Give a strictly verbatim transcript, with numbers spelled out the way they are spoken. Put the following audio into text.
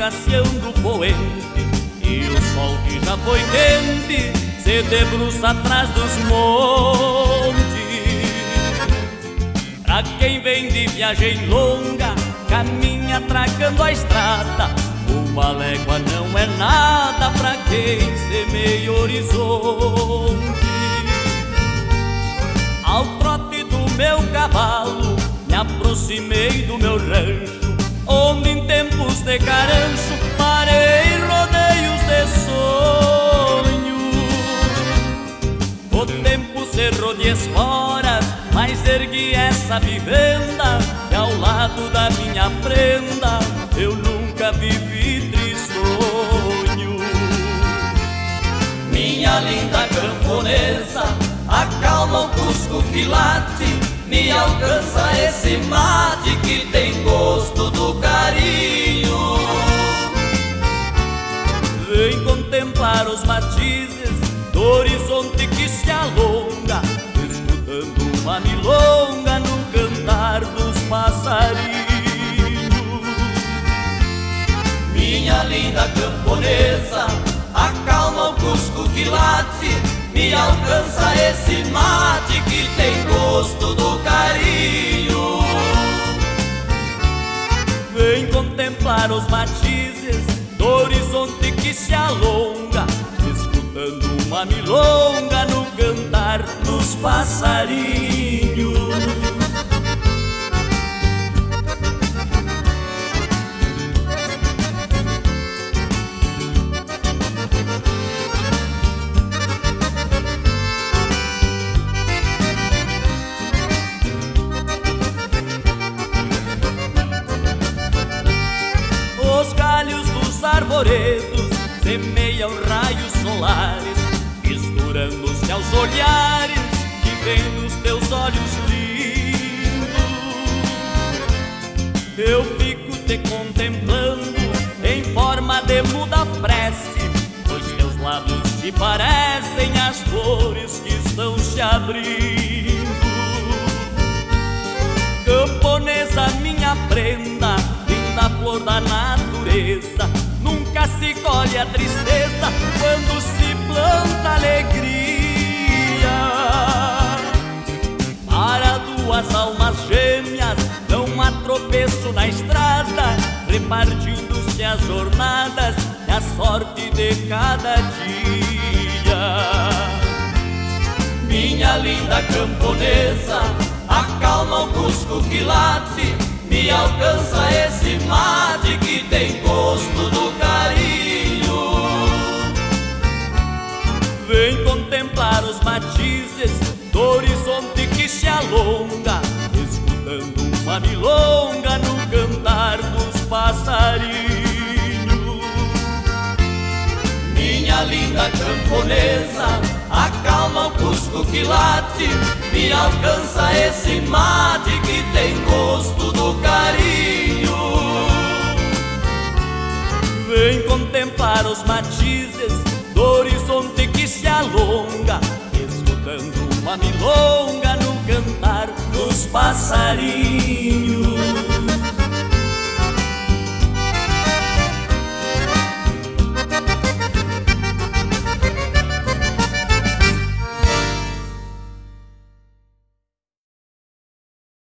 escasseando poente, e o sol que já foi quente se debruça atrás dos montes. Pra quem vem de viagem longa, caminha tragando a estrada, uma légua não é nada pra quem semeia horizonte. Ao trote do meu cavalo me aproximei do meu rancho, onde em tempos de carancho parei rodeios de sonho. O tempo cerrou de esporas, mas ergui essa vivenda, e ao lado da minha prenda eu nunca vivi tristonho. Minha linda camponesa, acalma o cusco que late, me alcança esse mate que tem gosto do carinho. Vem contemplar os matizes do horizonte que se alonga, escutando uma milonga no cantar dos passarinhos. Minha linda camponesa, acalma o cusco que late, me alcança esse mate que tem gosto do carinho. Vem contemplar os matizes do horizonte que se alonga, escutando uma milonga no cantar dos passarinhos. Os galhos dos arvoredos semeiam raios solares, misturando-se aos olhares que vêm dos teus olhos lindos. Eu fico te contemplando em forma de muda prece, pois teus lábios te parecem as flores que estão se abrindo. Camponesa, minha prenda, linda flor da natureza, nunca se colhe a tristeza quando se planta alegria. Para duas almas gêmeas não há tropeço na estrada, repartindo-se as jornadas e a sorte de cada dia. Minha linda camponesa, acalma o cusco que late, me alcança esse mate que tem gosto do carinho. Vem contemplar os matizes do horizonte que se alonga, escutando uma milonga no cantar dos passarinhos. Minha linda camponesa, acalma o cusco que late, me alcança esse mate que tem gosto do carinho. Vem contemplar os matizes do horizonte que se alonga, escutando uma milonga no cantar dos passarinhos.